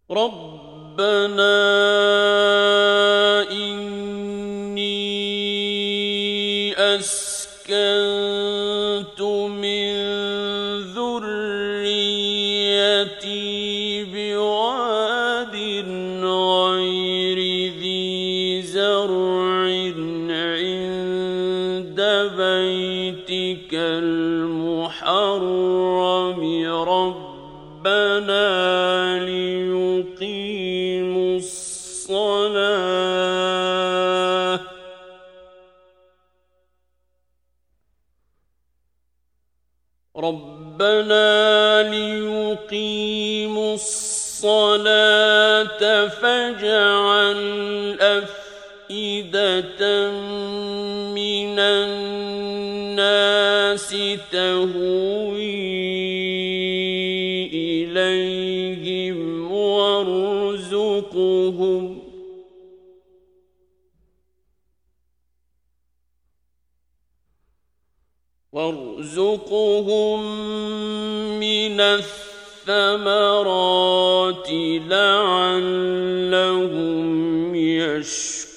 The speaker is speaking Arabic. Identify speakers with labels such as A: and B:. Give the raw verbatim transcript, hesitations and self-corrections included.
A: رَبَّنَا إِنِّي أَسْكَنتُ مِن ذُرِّيَّتِي بِوَادٍ غَيْرِ ذِي زَرْعٍ عِندَ بَيْتِكَ الْمُحَرَّمِ رَبَّنَا لِيُقِيمُوا الصَّلَاةَ رَبَّنَا لِيُقِيمُوا الصَّلَاةَ فَاجْعَلْ أَفْئِدَةً مِّنَ النَّاسِ تَهْوِي إِلَيْهِمْ وَارْزُقْهُمْ وارزقهم من الثمرات لعلهم يشكرون